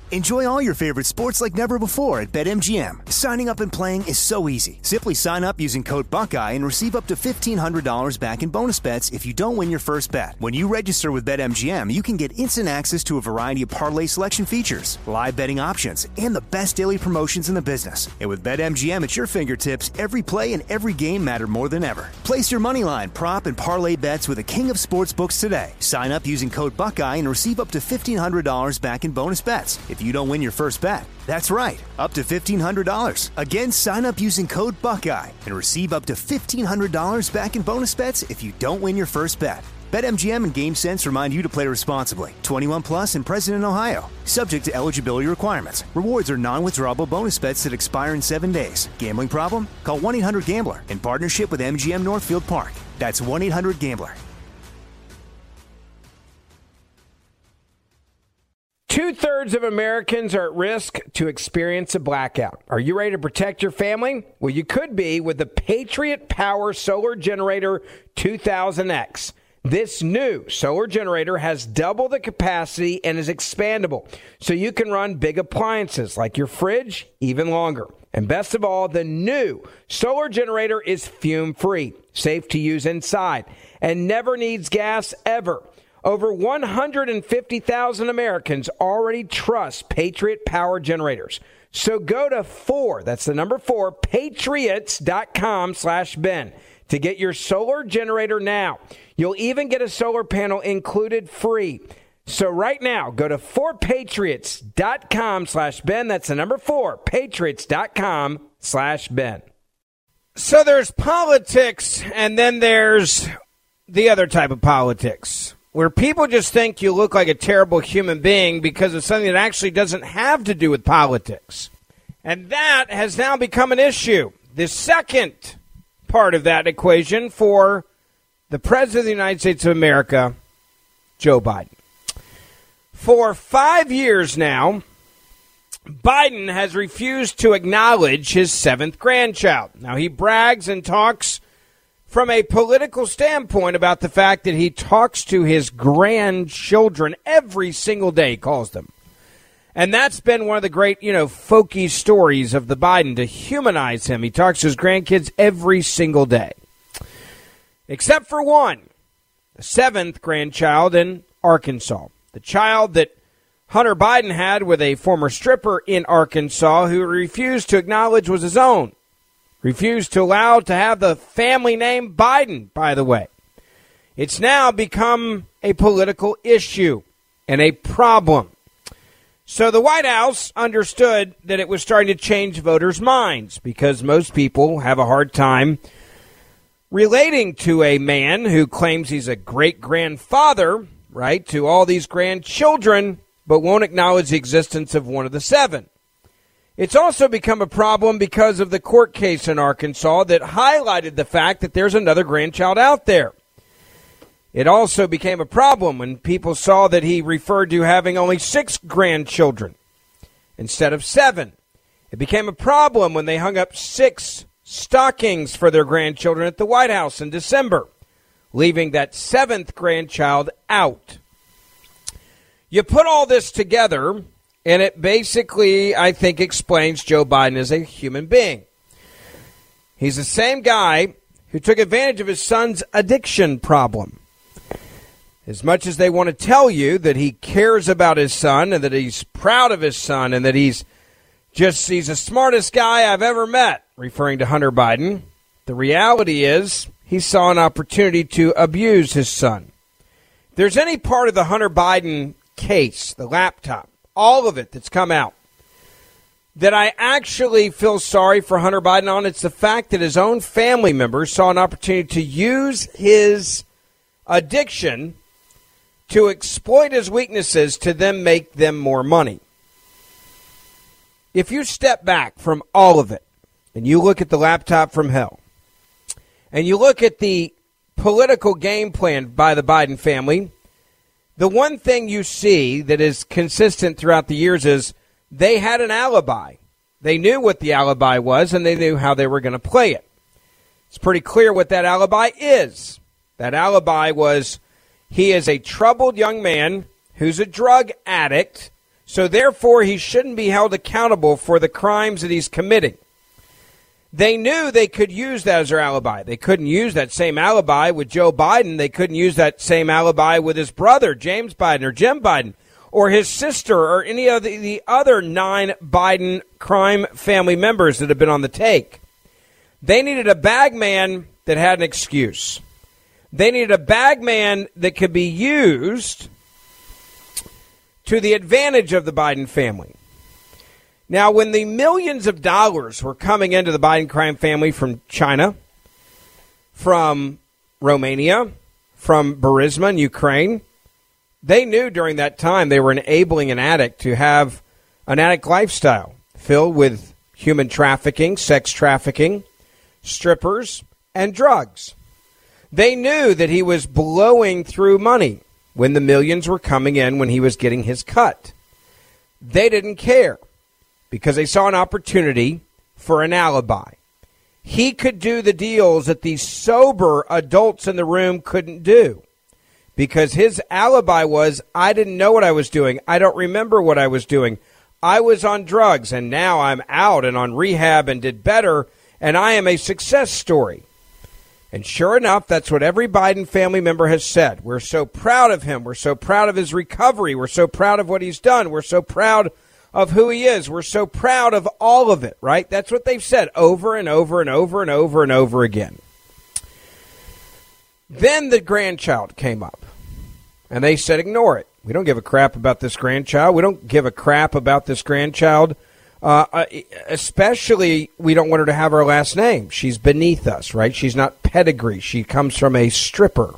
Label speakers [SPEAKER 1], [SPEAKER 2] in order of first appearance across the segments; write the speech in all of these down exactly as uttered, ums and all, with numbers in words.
[SPEAKER 1] Enjoy all your favorite sports like never before at BetMGM. Signing up and playing is so easy. Simply sign up using code Buckeye and receive up to fifteen hundred dollars back in bonus bets if you don't win your first bet. When you register with BetMGM, you can get instant access to a variety of parlay selection features, live betting options, and the best daily promotions in the business. And with BetMGM at your fingertips, every play and every game matter more than ever. Place your moneyline, prop, and parlay bets with the king of sportsbooks today. Sign up using code Buckeye and receive up to fifteen hundred dollars back in bonus bets if you don't win your first bet. That's right, up to fifteen hundred dollars. Again, sign up using code Buckeye and receive up to fifteen hundred dollars back in bonus bets if you don't win your first bet. BetMGM and GameSense remind you to play responsibly. twenty-one plus and present in Ohio. Subject to eligibility requirements. Rewards are non-withdrawable bonus bets that expire in seven days. Gambling problem? Call one eight hundred gambler in partnership with M G M Northfield Park. That's one eight hundred gambler.
[SPEAKER 2] Two-thirds of Americans are at risk to experience a blackout. Are you ready to protect your family? Well, you could be with the Patriot Power Solar Generator two thousand X. This new solar generator has double the capacity and is expandable, so you can run big appliances like your fridge even longer. And best of all, the new solar generator is fume-free, safe to use inside, and never needs gas ever. Over one hundred fifty thousand Americans already trust Patriot Power Generators. So go to four, that's the number four, patriots.com slash Ben to get your solar generator now. You'll even get a solar panel included free. So right now, go to four patriots.com slash Ben. That's the number four, patriots.com slash Ben. So there's politics, and then there's the other type of politics, where people just think you look like a terrible human being because of something that actually doesn't have to do with politics. And that has now become an issue. The second part of that equation for the President of the United States of America, Joe Biden. For five years now, Biden has refused to acknowledge his seventh grandchild. Now, he brags and talks from a political standpoint about the fact that he talks to his grandchildren every single day, he calls them. And that's been one of the great, you know, folky stories of the Biden, to humanize him. He talks to his grandkids every single day. Except for one, the seventh grandchild in Arkansas. The child that Hunter Biden had with a former stripper in Arkansas who refused to acknowledge was his own. Refused to allow to have the family name Biden, by the way. It's now become a political issue and a problem. So the White House understood that it was starting to change voters' minds because most people have a hard time relating to a man who claims he's a great-grandfather, right, to all these grandchildren, but won't acknowledge the existence of one of the seven. It's also become a problem because of the court case in Arkansas that highlighted the fact that there's another grandchild out there. It also became a problem when people saw that he referred to having only six grandchildren instead of seven. It became a problem when they hung up six stockings for their grandchildren at the White House in December, leaving that seventh grandchild out. You put all this together, and it basically, I think, explains Joe Biden as a human being. He's the same guy who took advantage of his son's addiction problem. As much as they want to tell you that he cares about his son and that he's proud of his son and that he's just, he's the smartest guy I've ever met, referring to Hunter Biden, the reality is he saw an opportunity to abuse his son. If there's any part of the Hunter Biden case, the laptop, all of it that's come out, that I actually feel sorry for Hunter Biden on, it's the fact that his own family members saw an opportunity to use his addiction to exploit his weaknesses to then make them more money. If you step back from all of it and you look at the laptop from hell and you look at the political game plan by the Biden family, the one thing you see that is consistent throughout the years is they had an alibi. They knew what the alibi was, and they knew how they were going to play it. It's pretty clear what that alibi is. That alibi was he is a troubled young man who's a drug addict So therefore, he shouldn't be held accountable for the crimes that he's committing. They knew they could use that as their alibi. They couldn't use that same alibi with Joe Biden. They couldn't use that same alibi with his brother, James Biden, or Jim Biden, or his sister, or any of the, the other nine Biden crime family members that have been on the take. They needed a bag man that had an excuse. They needed a bag man that could be used to the advantage of the Biden family. Now, when the millions of dollars were coming into the Biden crime family from China, from Romania, from Burisma in Ukraine, they knew during that time they were enabling an addict to have an addict lifestyle filled with human trafficking, sex trafficking, strippers, and drugs. They knew that he was blowing through money when the millions were coming in when he was getting his cut. They didn't care because they saw an opportunity for an alibi. He could do the deals that these sober adults in the room couldn't do because his alibi was, I didn't know what I was doing. I don't remember what I was doing. I was on drugs, and now I'm out and on rehab and did better, and I am a success story. And sure enough, that's what every Biden family member has said. We're so proud of him. We're so proud of his recovery. We're so proud of what he's done. We're so proud of who he is. We're so proud of all of it, right? That's what they've said over and over and over and over and over again. Then the grandchild came up, and they said, ignore it. We don't give a crap about this grandchild. We don't give a crap about this grandchild. Uh, especially, we don't want her to have our last name. She's beneath us, right? She's not pedigree. She comes from a stripper.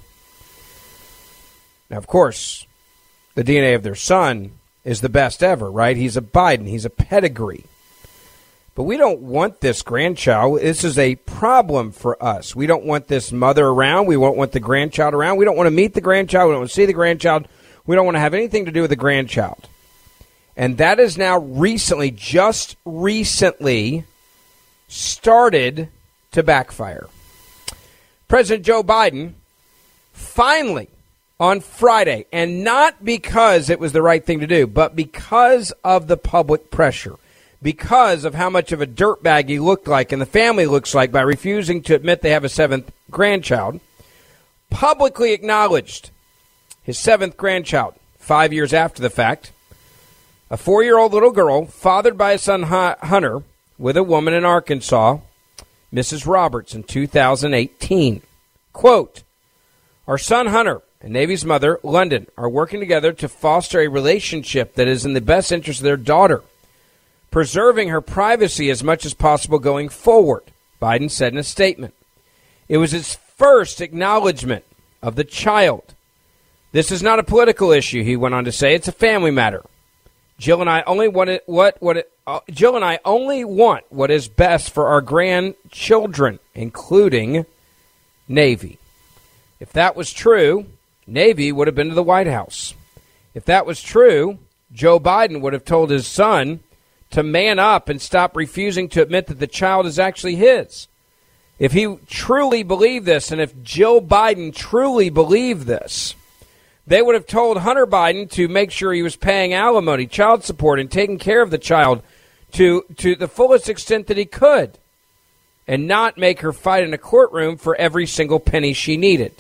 [SPEAKER 2] Now, of course, the D N A of their son is the best ever, right? He's a Biden. He's a pedigree. But we don't want this grandchild. This is a problem for us. We don't want this mother around. We won't want the grandchild around. We don't want to meet the grandchild. We don't want to see the grandchild. We don't want to have anything to do with the grandchild. And that is now recently, just recently, started to backfire. President Joe Biden finally, on Friday, and not because it was the right thing to do, but because of the public pressure, because of how much of a dirtbag he looked like and the family looks like by refusing to admit they have a seventh grandchild, publicly acknowledged his seventh grandchild five years after the fact, a four-year-old little girl fathered by his son Hunter with a woman in Arkansas, Missus Roberts, in two thousand eighteen. Quote, our son Hunter and Navy's mother, London, are working together to foster a relationship that is in the best interest of their daughter, preserving her privacy as much as possible going forward, Biden said in a statement. It was his first acknowledgement of the child. This is not a political issue, he went on to say. It's a family matter. Jill and I only want it, what what it, uh, Jill and I only want what is best for our grandchildren, including Navy. If that was true, Navy would have been to the White House. If that was true, Joe Biden would have told his son to man up and stop refusing to admit that the child is actually his. If he truly believed this, and if Jill Biden truly believed this, they would have told Hunter Biden to make sure he was paying alimony, child support, and taking care of the child to, to the fullest extent that he could, and not make her fight in a courtroom for every single penny she needed.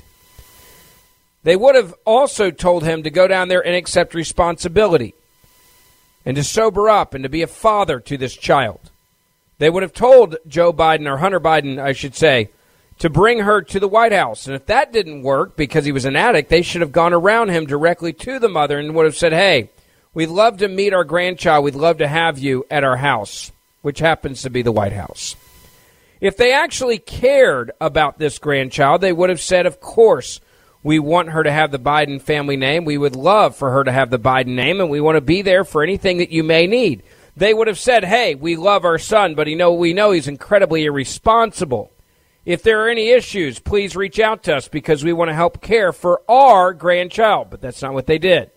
[SPEAKER 2] They would have also told him to go down there and accept responsibility and to sober up and to be a father to this child. They would have told Joe Biden, or Hunter Biden, I should say, to bring her to the White House. And if that didn't work because he was an addict, they should have gone around him directly to the mother and would have said, hey, we'd love to meet our grandchild. We'd love to have you at our house, which happens to be the White House. If they actually cared about this grandchild, they would have said, of course, we want her to have the Biden family name. We would love for her to have the Biden name, and we want to be there for anything that you may need. They would have said, hey, we love our son, but you know, we know he's incredibly irresponsible. If there are any issues, please reach out to us because we want to help care for our grandchild. But that's not what they did.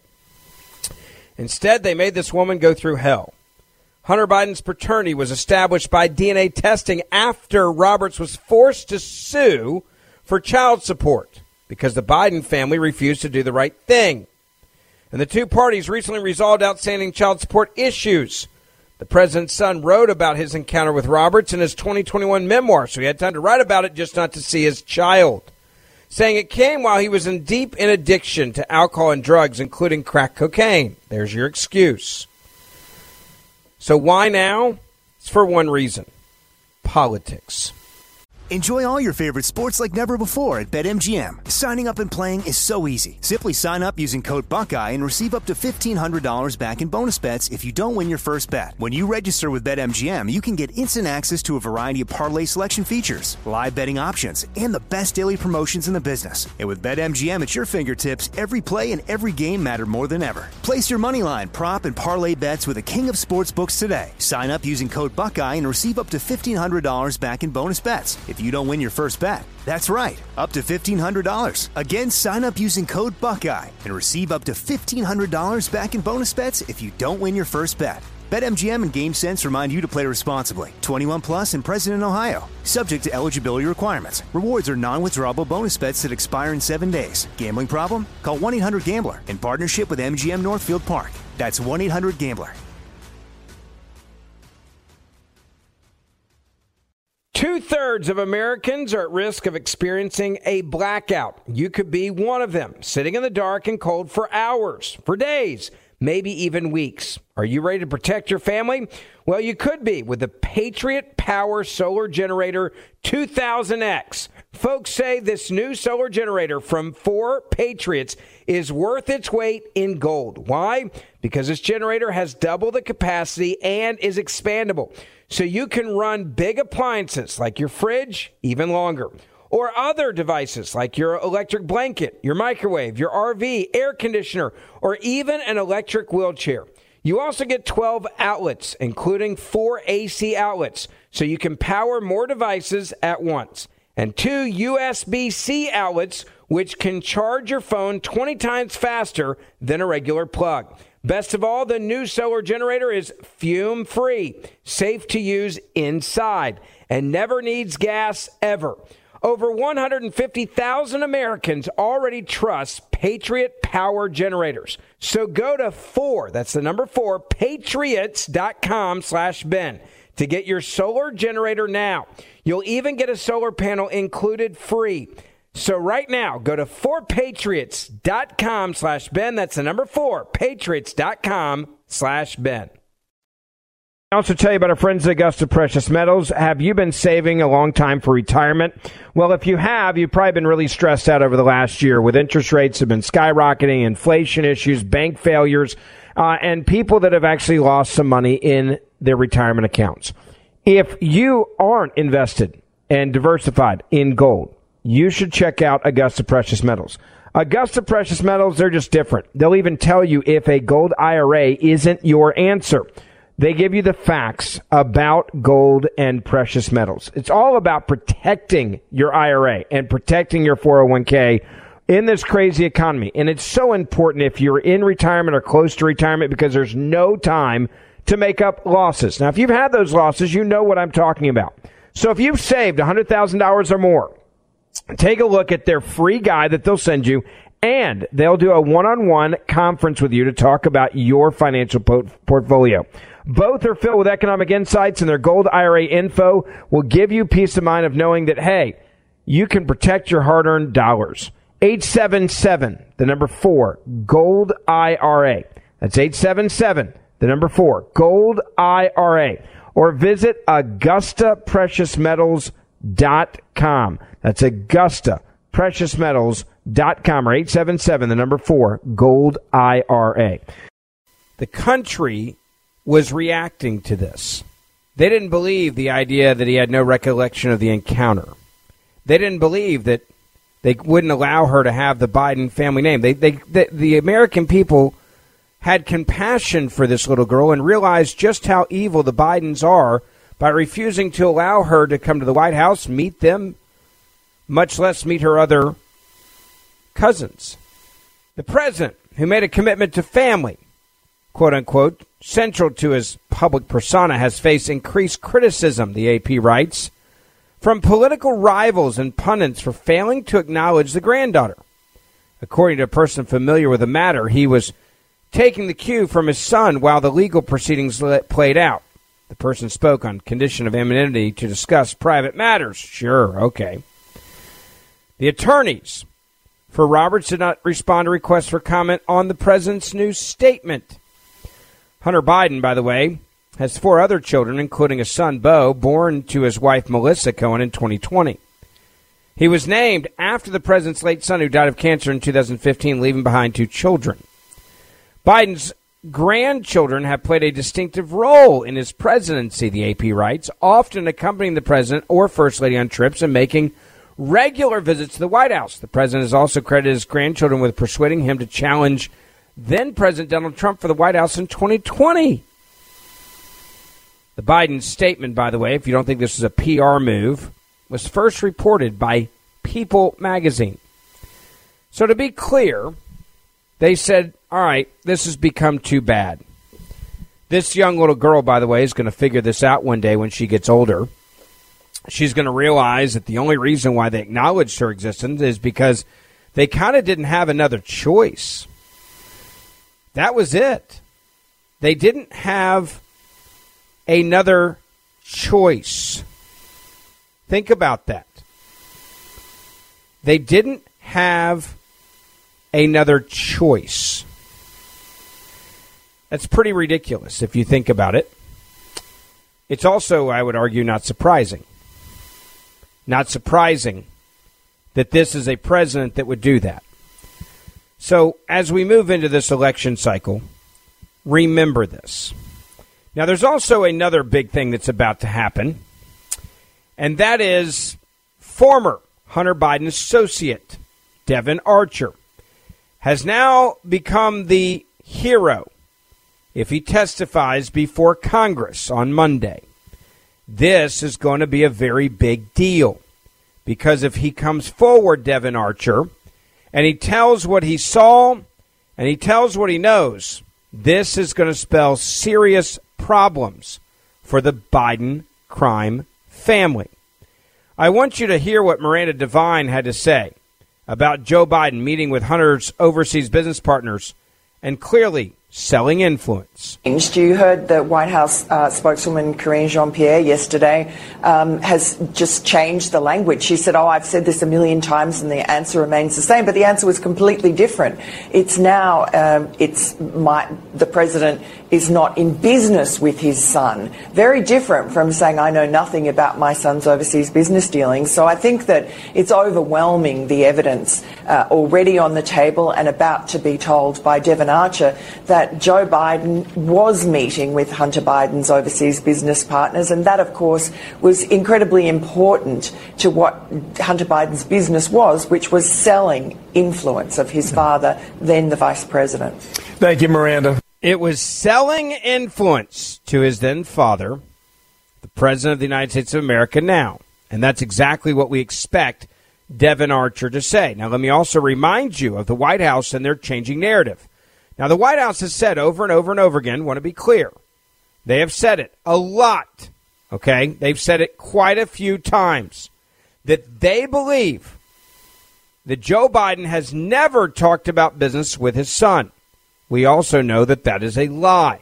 [SPEAKER 2] Instead, they made this woman go through hell. Hunter Biden's paternity was established by D N A testing after Roberts was forced to sue for child support because the Biden family refused to do the right thing. and the two parties recently resolved outstanding child support issues. The president's son wrote about his encounter with Roberts in his twenty twenty-one memoir, so he had time to write about it, just not to see his child, saying it came while he was in deep in addiction to alcohol and drugs, including crack cocaine. There's your excuse. So why now? It's for one reason: politics.
[SPEAKER 1] Enjoy all your favorite sports like never before at BetMGM. Signing up and playing is so easy. Simply sign up using code Buckeye and receive up to fifteen hundred dollars back in bonus bets if you don't win your first bet. When you register with BetMGM, you can get instant access to a variety of parlay selection features, live betting options, and the best daily promotions in the business. And with BetMGM at your fingertips, every play and every game matter more than ever. Place your moneyline, prop, and parlay bets with the king of sportsbooks today. Sign up using code Buckeye and receive up to fifteen hundred dollars back in bonus bets if you don't win your first bet. That's right, up to fifteen hundred dollars. Again, sign up using code Buckeye and receive up to fifteen hundred dollars back in bonus bets if you don't win your first bet. BetMGM and GameSense remind you to play responsibly. twenty-one plus and present in Ohio. Subject to eligibility requirements. Rewards are non-withdrawable bonus bets that expire in seven days. Gambling problem? Call one eight hundred gambler in partnership with M G M Northfield Park. That's one eight hundred gambler.
[SPEAKER 2] Two-thirds of Americans are at risk of experiencing a blackout. You could be one of them, sitting in the dark and cold for hours, for days, maybe even weeks. Are you ready to protect your family? Well, you could be with the Patriot Power Solar Generator two thousand X. Folks say this new solar generator from four Patriots is worth its weight in gold. Why? Because this generator has double the capacity and is expandable. So you can run big appliances like your fridge even longer, or other devices like your electric blanket, your microwave, your R V, air conditioner, or even an electric wheelchair. You also get twelve outlets, including four A C outlets, so you can power more devices at once, and two U S B C outlets, which can charge your phone twenty times faster than a regular plug. Best of all, the new solar generator is fume-free, safe to use inside, and never needs gas ever. Over one hundred fifty thousand Americans already trust Patriot Power Generators. So go to four, that's the number four, patriots.com slash Ben to get your solar generator now. You'll even get a solar panel included free. So right now, go to four patriots.com slash Ben. That's the number four, patriots.com slash Ben. I also tell you about our friends at Augusta Precious Metals. Have you been saving a long time for retirement? Well, if you have, you've probably been really stressed out over the last year with interest rates have been skyrocketing, inflation issues, bank failures, uh, and people that have actually lost some money in their retirement accounts. If you aren't invested and diversified in gold, you should check out Augusta Precious Metals. Augusta Precious Metals, they're just different. They'll even tell you if a gold I R A isn't your answer. They give you the facts about gold and precious metals. It's all about protecting your I R A and protecting your four oh one k in this crazy economy. And it's so important if you're in retirement or close to retirement because there's no time to make up losses. Now, if you've had those losses, you know what I'm talking about. So if you've saved one hundred thousand dollars or more, take a look at their free guide that they'll send you, and they'll do a one-on-one conference with you to talk about your financial po- portfolio. Both are filled with economic insights, and their gold I R A info will give you peace of mind of knowing that, hey, you can protect your hard-earned dollars. eight seven seven, the number four, gold I R A. That's eight seven seven, the number four, gold I R A. Or visit Augusta Precious Metals dot com. That's Augusta Precious Metals dot com or eight seven seven, the number four, gold I R A. The country was reacting to this. They didn't believe the idea that he had no recollection of the encounter. They didn't believe that they wouldn't allow her to have the Biden family name. They, they, they, the American people had compassion for this little girl and realized just how evil the Bidens are by refusing to allow her to come to the White House, meet them, much less meet her other cousins. The president, who made a commitment to family, quote unquote, central to his public persona, has faced increased criticism, the A P writes, from political rivals and pundits for failing to acknowledge the granddaughter. According to a person familiar with the matter, he was taking the cue from his son while the legal proceedings played out. The person spoke on condition of anonymity to discuss private matters. Sure, okay. The attorneys for Roberts did not respond to requests for comment on the president's new statement. Hunter Biden, by the way, has four other children, including a son, Beau, born to his wife, Melissa Cohen, in twenty twenty. He was named after the president's late son, who died of cancer in two thousand fifteen, leaving behind two children. Biden's grandchildren have played a distinctive role in his presidency, the A P writes, often accompanying the president or first lady on trips and making regular visits to the White House. The president has also credited his grandchildren with persuading him to challenge then-President Donald Trump for the White House in twenty twenty. The Biden statement, by the way, if you don't think this is a P R move, was first reported by People magazine. So to be clear, they said, all right, this has become too bad. This young little girl, by the way, is going to figure this out one day when she gets older. She's going to realize that the only reason why they acknowledged her existence is because they kind of didn't have another choice. That was it. They didn't have another choice. Think about that. They didn't have another choice. That's pretty ridiculous if you think about it. It's also, I would argue, not surprising. Not surprising that this is a president that would do that. So as we move into this election cycle, remember this. Now, there's also another big thing that's about to happen, and that is former Hunter Biden associate, Devon Archer, has now become the hero if he testifies before Congress on Monday. This is going to be a very big deal because if he comes forward, Devon Archer, and he tells what he saw and he tells what he knows, this is going to spell serious problems for the Biden crime family. I want you to hear what Miranda Devine had to say about Joe Biden meeting with Hunter's overseas business partners and clearly selling influence.
[SPEAKER 3] You heard the White House uh, spokeswoman Karine Jean-Pierre yesterday um, has just changed the language. She said, oh, I've said this a million times and the answer remains the same, but the answer was completely different. It's now, um, it's my, the president is not in business with his son. Very different from saying, I know nothing about my son's overseas business dealings. So I think that it's overwhelming, the evidence uh, already on the table and about to be told by Devon Archer that Joe Biden was meeting with Hunter Biden's overseas business partners, and that, of course, was incredibly important to what Hunter Biden's business was, which was selling influence of his father, then the vice president.
[SPEAKER 4] Thank you, Miranda.
[SPEAKER 2] It was selling influence to his then father, the president of the United States of America now. And that's exactly what we expect Devon Archer to say. Now, let me also remind you of the White House and their changing narrative. Now, the White House has said over and over and over again, want to be clear, they have said it a lot, okay? They've said it quite a few times, that they believe that Joe Biden has never talked about business with his son. We also know that that is a lie.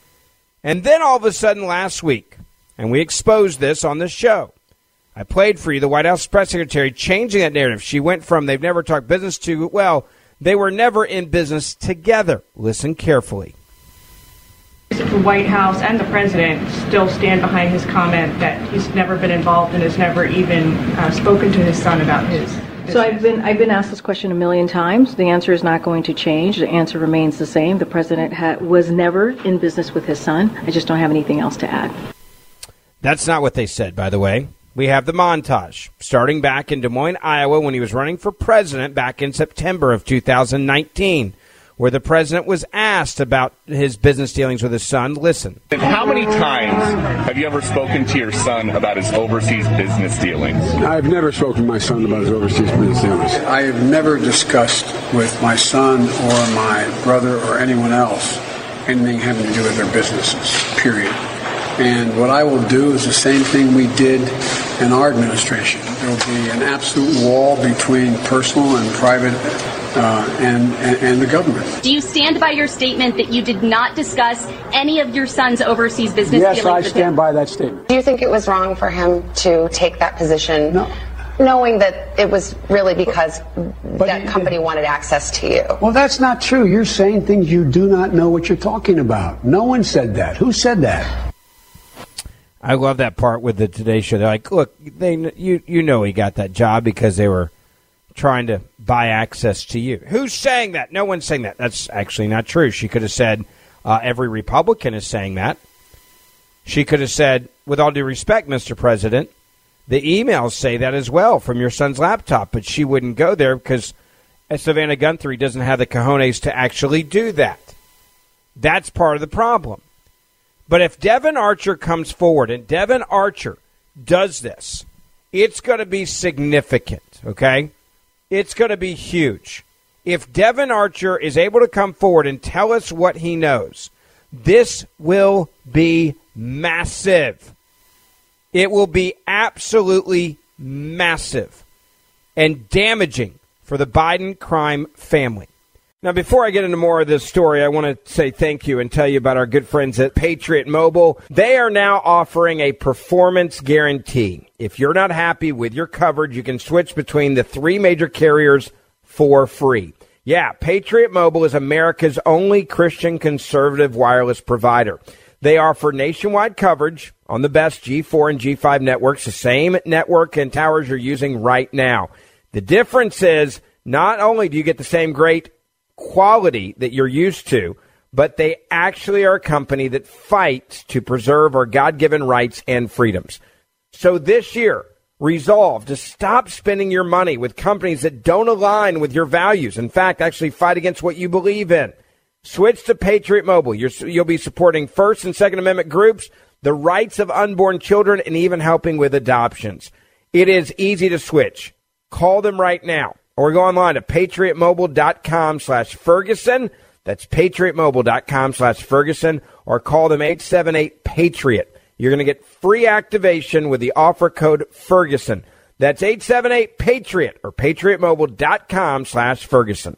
[SPEAKER 2] And then all of a sudden last week, and we exposed this on this show, I played for you the White House press secretary changing that narrative. She went from they've never talked business to, well, they were never in business together. Listen carefully.
[SPEAKER 5] The White House and the president still stand behind his comment that he's never been involved and has never even uh, spoken to his son about his business.
[SPEAKER 6] So I've been I've been asked this question a million times. The answer is not going to change. The answer remains the same. The president ha- was never in business with his son. I just don't have anything else to add.
[SPEAKER 2] That's not what they said, by the way. We have the montage, starting back in Des Moines, Iowa, when he was running for president back in September of two thousand nineteen, where the president was asked about his business dealings with his son. Listen.
[SPEAKER 7] How many times have you ever spoken to your son about his overseas business dealings?
[SPEAKER 8] I've never spoken to my son about his overseas business dealings. I have never discussed with my son or my brother or anyone else anything having to do with their businesses, period. And what I will do is the same thing we did in our administration. There will be an absolute wall between personal and private uh, and, and, and the government.
[SPEAKER 4] Do you stand by your statement that you did not discuss any of your son's overseas business
[SPEAKER 8] yes,
[SPEAKER 4] dealings?
[SPEAKER 8] Yes, I
[SPEAKER 4] with
[SPEAKER 8] stand
[SPEAKER 4] him?
[SPEAKER 8] by that statement.
[SPEAKER 9] Do you think it was wrong for him to take that position?
[SPEAKER 8] No.
[SPEAKER 9] Knowing that it was really because
[SPEAKER 8] but
[SPEAKER 9] that
[SPEAKER 8] he,
[SPEAKER 9] company wanted access to you.
[SPEAKER 8] Well, that's not true. You're saying things you do not know what you're talking about. No one said that. Who said that?
[SPEAKER 2] I love that part with the Today Show. They're like, look, they you you know he got that job because they were trying to buy access to you. Who's saying that? No one's saying that. That's actually not true. She could have said uh, every Republican is saying that. She could have said, with all due respect, Mister President, the emails say that as well from your son's laptop, but she wouldn't go there because Savannah Guthrie doesn't have the cojones to actually do that. That's part of the problem. But if Devon Archer comes forward and Devon Archer does this, it's going to be significant, okay? It's going to be huge. If Devon Archer is able to come forward and tell us what he knows, this will be massive. It will be absolutely massive and damaging for the Biden crime family. Now, before I get into more of this story, I want to say thank you and tell you about our good friends at Patriot Mobile. They are now offering a performance guarantee. If you're not happy with your coverage, you can switch between the three major carriers for free. Yeah, Patriot Mobile is America's only Christian conservative wireless provider. They offer nationwide coverage on the best G four and G five networks, the same network and towers you're using right now. The difference is not only do you get the same great quality that you're used to, but they actually are a company that fights to preserve our God-given rights and freedoms. So this year, resolve to stop spending your money with companies that don't align with your values. In fact, actually fight against what you believe in. Switch to Patriot Mobile. You're, you'll be supporting First and Second Amendment groups, the rights of unborn children, and even helping with adoptions. It is easy to switch. Call them right now or go online to patriotmobile.com slash Ferguson. That's patriotmobile.com slash Ferguson or call them eight seven eight PATRIOT. You're going to get free activation with the offer code Ferguson. That's eight seven eight PATRIOT or patriotmobile.com slash Ferguson.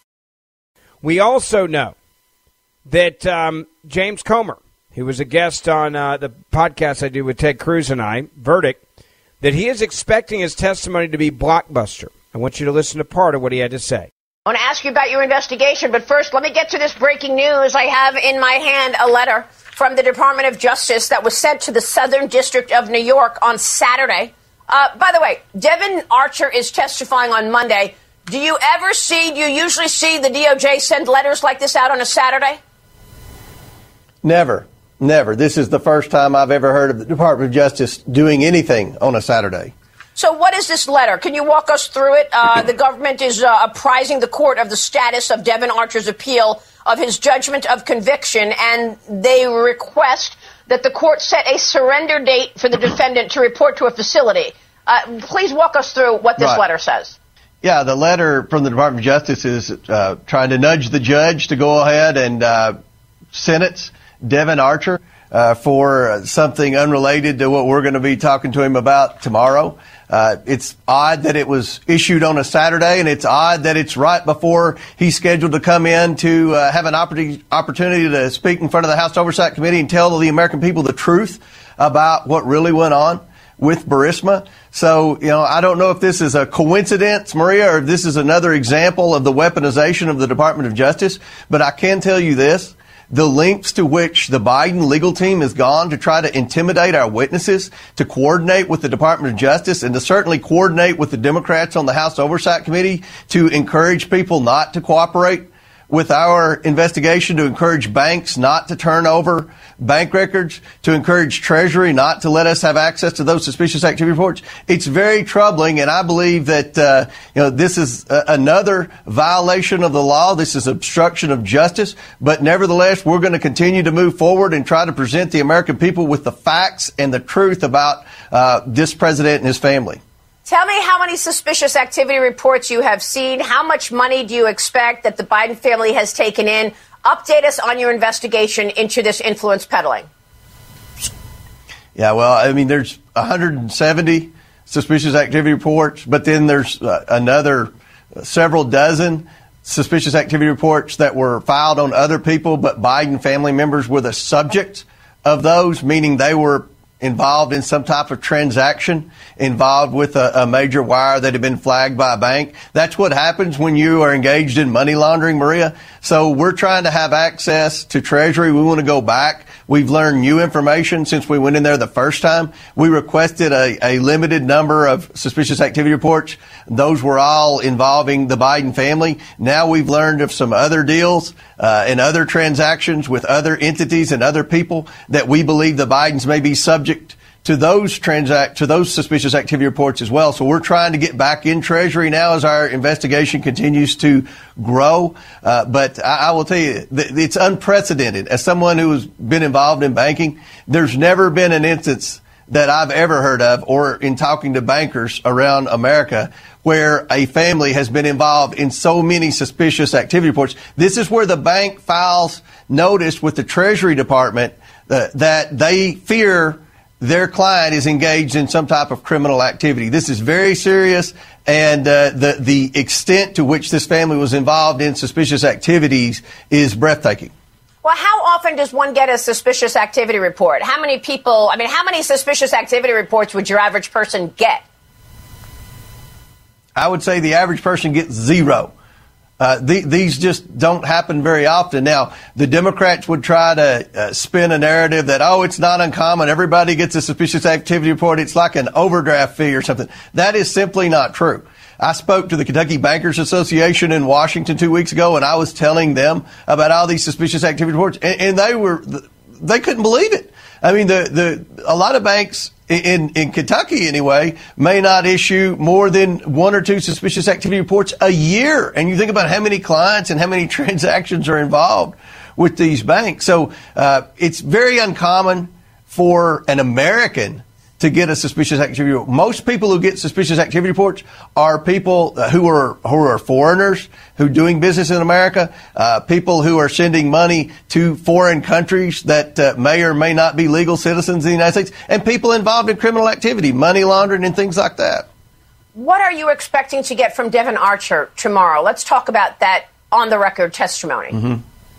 [SPEAKER 2] We also know that um, James Comer, who was a guest on uh, the podcast I do with Ted Cruz and I, Verdict, that he is expecting his testimony to be blockbuster. I want you to listen to part of what he had to say.
[SPEAKER 10] I want to ask you about your investigation, but first let me get to this breaking news. I have in my hand a letter from the Department of Justice that was sent to the Southern District of New York on Saturday. Uh, by the way, Devon Archer is testifying on Monday. Do you ever see, do you usually see the D O J send letters like this out on a Saturday?
[SPEAKER 11] Never. Never. This is the first time I've ever heard of the Department of Justice doing anything on a Saturday.
[SPEAKER 10] So what is this letter? Can you walk us through it? Uh, the government is uh, apprising the court of the status of Devon Archer's appeal of his judgment of conviction, and they request that the court set a surrender date for the defendant to report to a facility. Uh, please walk us through what this
[SPEAKER 11] Right.
[SPEAKER 10] letter says.
[SPEAKER 11] Yeah, the letter from the Department of Justice is uh, trying to nudge the judge to go ahead and uh, sentence Devon Archer uh, for something unrelated to what we're going to be talking to him about tomorrow. Uh, it's odd that it was issued on a Saturday, and it's odd that it's right before he's scheduled to come in to uh, have an opportunity, opportunity to speak in front of the House Oversight Committee and tell the American people the truth about what really went on with Burisma. So, you know, I don't know if this is a coincidence, Maria, or if this is another example of the weaponization of the Department of Justice. But I can tell you this. The lengths to which the Biden legal team has gone to try to intimidate our witnesses, to coordinate with the Department of Justice, and to certainly coordinate with the Democrats on the House Oversight Committee to encourage people not to cooperate with our investigation, to encourage banks not to turn over bank records, to encourage Treasury not to let us have access to those suspicious activity reports. It's very troubling, and I believe that uh, you know this is a- another violation of the law. This is obstruction of justice. But nevertheless, we're going to continue to move forward and try to present the American people with the facts and the truth about uh, this president and his family.
[SPEAKER 10] Tell me how many suspicious activity reports you have seen. How much money do you expect that the Biden family has taken in? Update us on your investigation into this influence peddling.
[SPEAKER 11] Yeah, well, I mean, there's one hundred seventy suspicious activity reports, but then there's uh, another several dozen suspicious activity reports that were filed on other people, but Biden family members were the subject of those, meaning they were involved in some type of transaction, involved with a, a major wire that had been flagged by a bank. That's what happens when you are engaged in money laundering, Maria. So we're trying to have access to Treasury. We want to go back. We've learned new information since we went in there the first time. We requested a, a limited number of suspicious activity reports. Those were all involving the Biden family. Now we've learned of some other deals uh, and other transactions with other entities and other people that we believe the Bidens may be subject to those transact to those suspicious activity reports as well. So we're trying to get back in Treasury now as our investigation continues to grow. Uh, but I, I will tell you, th- it's unprecedented. As someone who's been involved in banking, there's never been an instance that I've ever heard of, or in talking to bankers around America, where a family has been involved in so many suspicious activity reports. This is where the bank files notice with the Treasury Department uh, that they fear their client is engaged in some type of criminal activity. This is very serious, and uh, the the extent to which this family was involved in suspicious activities is breathtaking.
[SPEAKER 10] Well, how often does one get a suspicious activity report? How many people, I mean, how many suspicious activity reports would your average person get?
[SPEAKER 11] I would say the average person gets zero. Uh, the, these just don't happen very often. Now, the Democrats would try to uh, spin a narrative that, oh, it's not uncommon. Everybody gets a suspicious activity report. It's like an overdraft fee or something. That is simply not true. I spoke to the Kentucky Bankers Association in Washington two weeks ago, and I was telling them about all these suspicious activity reports, and, and they were, they couldn't believe it. I mean, the, the, a lot of banks in, in Kentucky anyway may not issue more than one or two suspicious activity reports a year. And you think about how many clients and how many transactions are involved with these banks. So, uh, it's very uncommon for an American to get a suspicious activity report. Most people who get suspicious activity reports are people who are who are foreigners who are doing business in America, uh, people who are sending money to foreign countries that uh, may or may not be legal citizens in the United States, and people involved in criminal activity, money laundering and things like that.
[SPEAKER 10] What are you expecting to get from Devon Archer tomorrow? Let's talk about that on-the-record testimony.
[SPEAKER 11] Mm-hmm.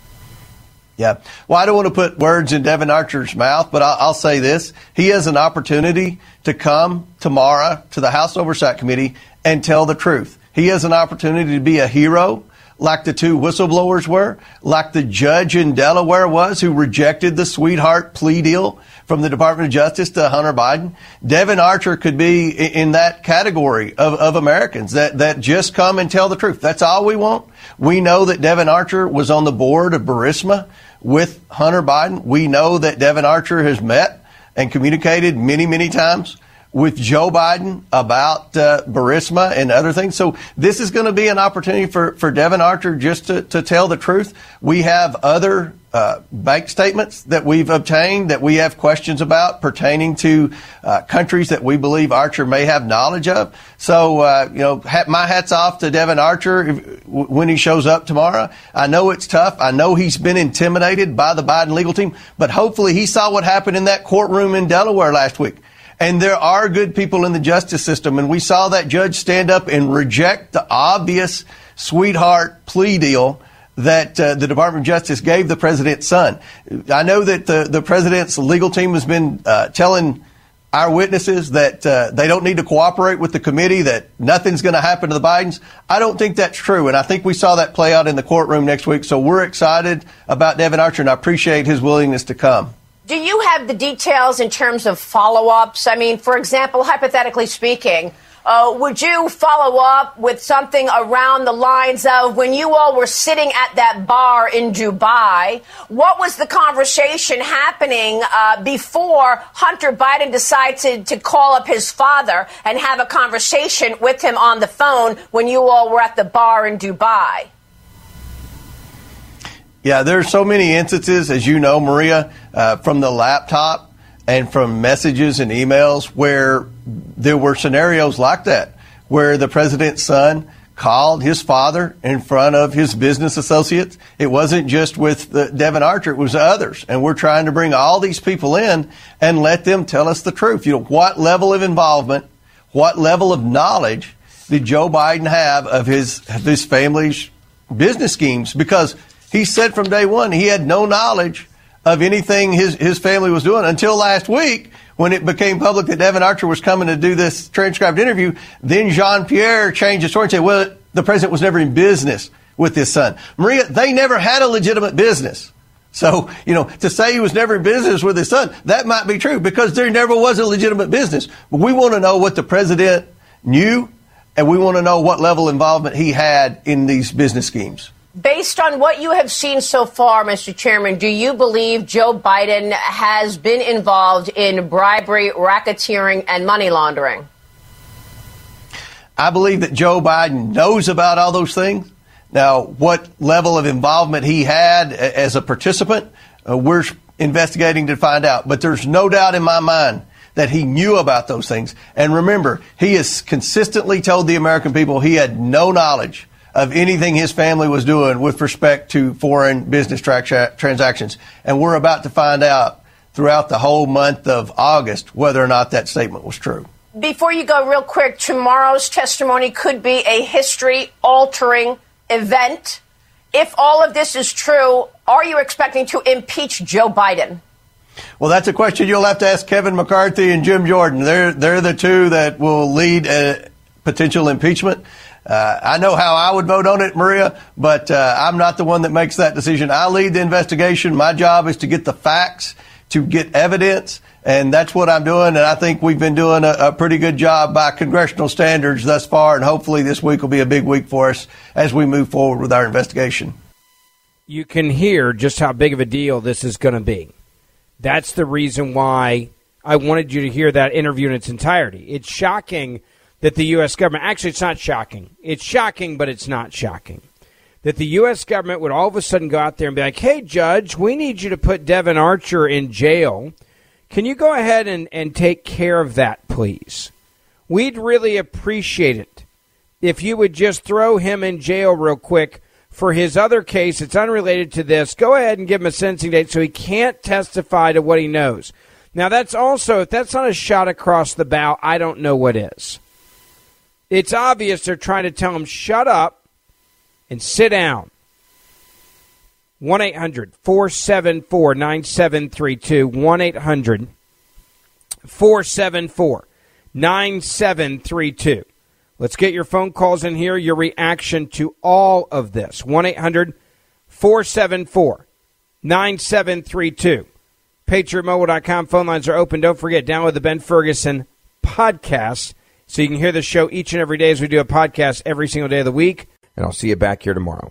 [SPEAKER 11] Yeah. Well, I don't want to put words in Devon Archer's mouth, but I'll, I'll say this. He has an opportunity to come tomorrow to the House Oversight Committee and tell the truth. He has an opportunity to be a hero like the two whistleblowers were, like the judge in Delaware was who rejected the sweetheart plea deal from the Department of Justice to Hunter Biden. Devon Archer could be in that category of, of Americans that, that just come and tell the truth. That's all we want. We know that Devon Archer was on the board of Burisma with Hunter Biden. We know that Devon Archer has met and communicated many, many times with Joe Biden about uh, Burisma and other things. So this is going to be an opportunity for, for Devon Archer just to, to tell the truth. We have other uh, bank statements that we've obtained that we have questions about pertaining to uh, countries that we believe Archer may have knowledge of. So, uh, you know, ha- my hat's off to Devon Archer if, w- when he shows up tomorrow. I know it's tough. I know he's been intimidated by the Biden legal team, but hopefully he saw what happened in that courtroom in Delaware last week. And there are good people in the justice system, and we saw that judge stand up and reject the obvious sweetheart plea deal that uh, the Department of Justice gave the president's son. I know that the, the president's legal team has been uh, telling our witnesses that uh, they don't need to cooperate with the committee, that nothing's going to happen to the Bidens. I don't think that's true, and I think we saw that play out in the courtroom next week. So we're excited about Devon Archer, and I appreciate his willingness to come.
[SPEAKER 10] Do you have the details in terms of follow-ups? I mean, for example, hypothetically speaking, uh, would you follow up with something around the lines of when you all were sitting at that bar in Dubai, what was the conversation happening uh, before Hunter Biden decided to call up his father and have a conversation with him on the phone when you all were at the bar in Dubai?
[SPEAKER 11] Yeah, there's so many instances, as you know, Maria, uh, from the laptop and from messages and emails where there were scenarios like that, where the president's son called his father in front of his business associates. It wasn't just with the Devon Archer, it was others. And we're trying to bring all these people in and let them tell us the truth. You know, what level of involvement, what level of knowledge did Joe Biden have of his, of his family's business schemes, because he said from day one he had no knowledge of anything his, his family was doing until last week when it became public that Devon Archer was coming to do this transcribed interview. Then Jean-Pierre changed his story and said, well, the president was never in business with his son. Maria, they never had a legitimate business. So, you know, to say he was never in business with his son, that might be true because there never was a legitimate business. But we want to know what the president knew, and we want to know what level of involvement he had in these business schemes.
[SPEAKER 10] Based on what you have seen so far, Mister Chairman, do you believe Joe Biden has been involved in bribery, racketeering, and money laundering?
[SPEAKER 11] I believe that Joe Biden knows about all those things. Now, what level of involvement he had as a participant, uh, we're investigating to find out. But there's no doubt in my mind that he knew about those things. And remember, he has consistently told the American people he had no knowledge of anything his family was doing with respect to foreign business tra- transactions. And we're about to find out throughout the whole month of August whether or not that statement was true.
[SPEAKER 10] Before you go, real quick, tomorrow's testimony could be a history-altering event. If all of this is true, are you expecting to impeach Joe Biden?
[SPEAKER 11] Well, that's a question you'll have to ask Kevin McCarthy and Jim Jordan. They're they're the two that will lead a potential impeachment. Uh, I know how I would vote on it, Maria, but uh, I'm not the one that makes that decision. I lead the investigation. My job is to get the facts, to get evidence, and that's what I'm doing. And I think we've been doing a, a pretty good job by congressional standards thus far, and hopefully this week will be a big week for us as we move forward with our investigation.
[SPEAKER 2] You can hear just how big of a deal this is going to be. That's the reason why I wanted you to hear that interview in its entirety. It's shocking that the U S government, actually it's not shocking. It's shocking, but it's not shocking. That the U S government would all of a sudden go out there and be like, hey, Judge, we need you to put Devon Archer in jail. Can you go ahead and, and take care of that, please? We'd really appreciate it if you would just throw him in jail real quick for his other case. It's unrelated to this. Go ahead and give him a sentencing date so he can't testify to what he knows. Now, that's also, if that's not a shot across the bow, I don't know what is. It's obvious they're trying to tell him, shut up and sit down. one eight hundred four seven four nine seven three two. one eight hundred four seven four nine seven three two. Let's get your phone calls in here, your reaction to all of this. one eight hundred four seven four nine seven three two. Patriot Mobile dot com phone lines are open. Don't forget, download the Ben Ferguson podcast so you can hear the show each and every day as we do a podcast every single day of the week. And I'll see you back here tomorrow.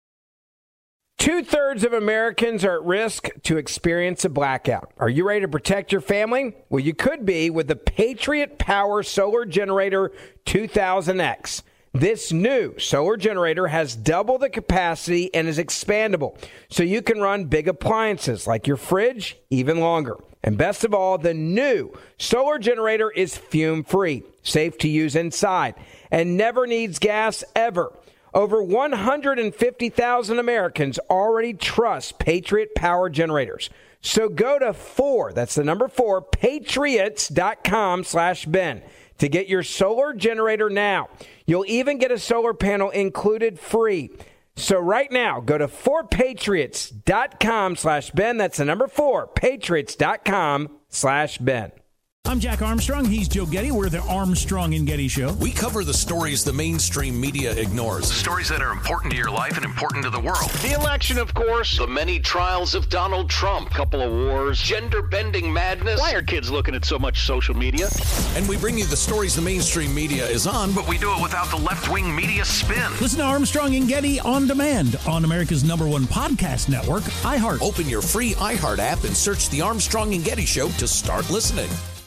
[SPEAKER 2] Two-thirds of Americans are at risk to experience a blackout. Are you ready to protect your family? Well, you could be with the Patriot Power Solar Generator two thousand X. This new solar generator has double the capacity and is expandable, so you can run big appliances like your fridge even longer. And best of all, the new solar generator is fume-free, safe to use inside, and never needs gas ever. Over one hundred fifty thousand Americans already trust Patriot Power Generators. So go to four, that's the number four, patriots.com slash Ben to get your solar generator now. You'll even get a solar panel included free. So right now, go to four patriots.com slash Ben. That's the number four, patriots.com slash Ben.
[SPEAKER 12] I'm Jack Armstrong. He's Joe Getty. We're the Armstrong and Getty Show.
[SPEAKER 13] We cover the stories the mainstream media ignores. Stories that are important to your life and important to the world.
[SPEAKER 14] The election, of course.
[SPEAKER 13] The many trials of Donald Trump.
[SPEAKER 14] Couple of wars.
[SPEAKER 13] Gender-bending madness.
[SPEAKER 14] Why are kids looking at so much social media?
[SPEAKER 13] And we bring you the stories the mainstream media is on, but we do it without the left-wing media spin.
[SPEAKER 12] Listen to Armstrong and Getty on demand on America's number one podcast network, iHeart.
[SPEAKER 13] Open your free iHeart app and search the Armstrong and Getty Show to start listening.